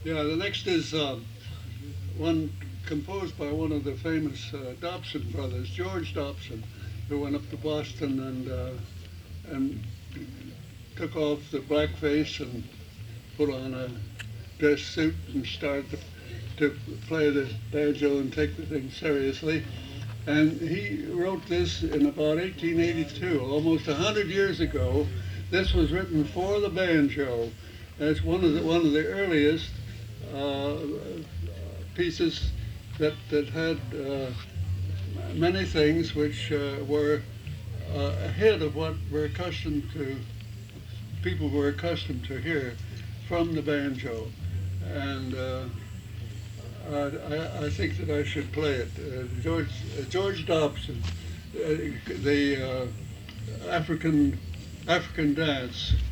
Yeah, the next is one composed by one of the famous Dobson brothers, George Dobson, who went up to Boston and took off the blackface and put on a dress suit and started to play the banjo and take the thing seriously. And he wrote this in about 1882, almost 100 years ago. This was written for the banjo. It's one of the earliest uh, pieces that had many things which were ahead of what people were accustomed to hear from the banjo. And I think that I should play it. George Dobson, the African African dance.